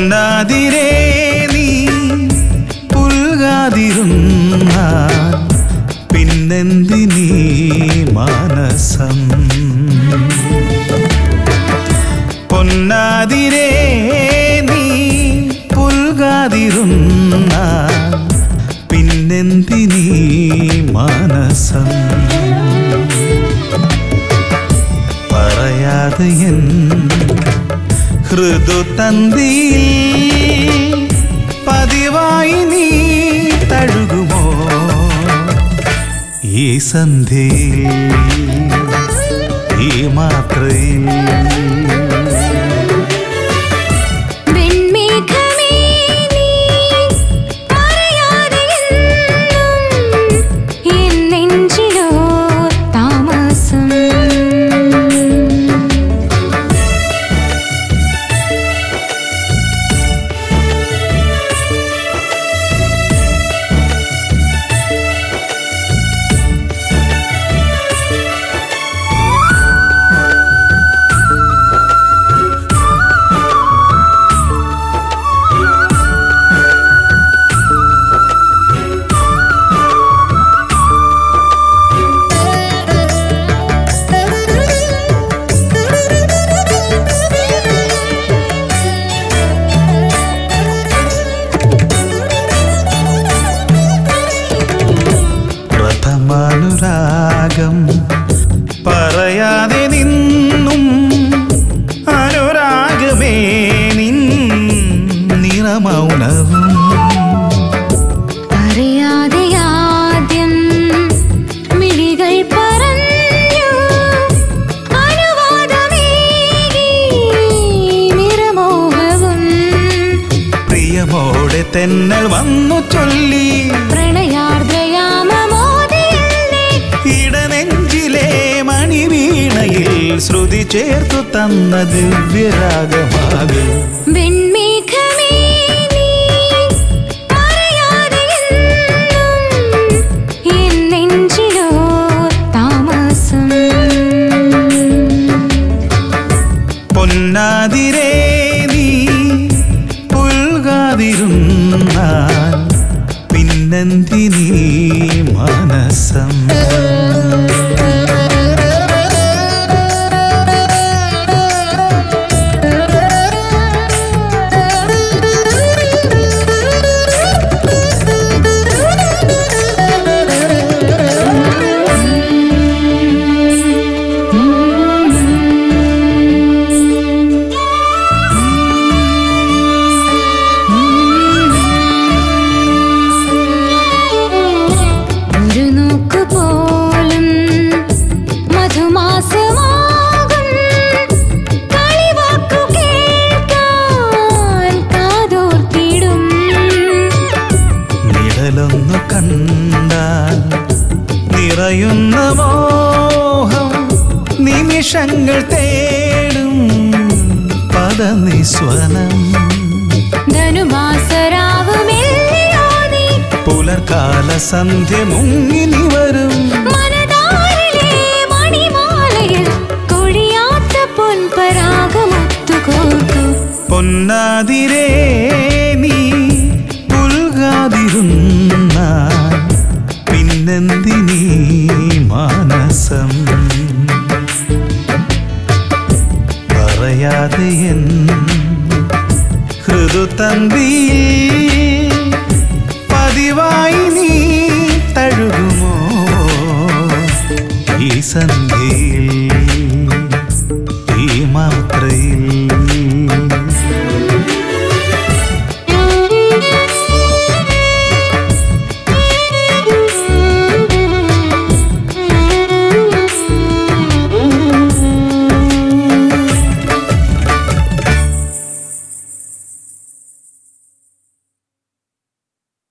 പൊന്നാതിരേ നീ പുൽകാതിരുന്നാൽ പിന്നെന്തിനീ മാനസം. പൊന്നാതിരേ നീ പുൽകാതിരുന്നാൽ പിന്നെന്തിനീ മാനസം. പറയാതെ എൻ ഹൃദുതന്തിയിൽ പതിവായി നീ തഴുകുമോ ഈ സന്ധ്യയിൽ ഈ മാത്രയിൽ. അനുരാഗം പറയാതെ നിന്നും അനുരാഗമേ നിൻ നിറമൗനവും. അറിയാതെ ആദ്യം മിഴികൾ പറഞ്ഞു അനുവാദമേകി നിറമോഹവും. പ്രിയമോടെ തെന്നൽ വന്നു ചൊല്ലി ഇടനെഞ്ചിലെ മണിവീണയിൽ ശ്രുതി ചേർത്തു തന്ന ദിവ്യരാഗമാകെ. വെൺമേഘമേ നീ പറയാതെ എൻ നെഞ്ചിലോ താമസം. പൊന്നാതിരേ നീ പുൽകാതിരുന്നാൽ പിന്നെന്തിനീ മാനസം. നിഴലൊന്നു കണ്ടാൽ നിറയുന്ന മോഹം നിമിഷങ്ങൾ തേടും പദനിസ്വനം. പുലർക്കാല സന്ധ്യ മുങ്ങിനി വരും പൊന്നാതിരേ നീ പുൽകാതിരുന്നാൽ പിന്നെന്തിനീ മാനസം. പറയാതെ എൻ ഹൃദുതന്തിയിൽ പതിവായി നീ തഴുകുമോ ഈ സന്ധ്യയിൽ.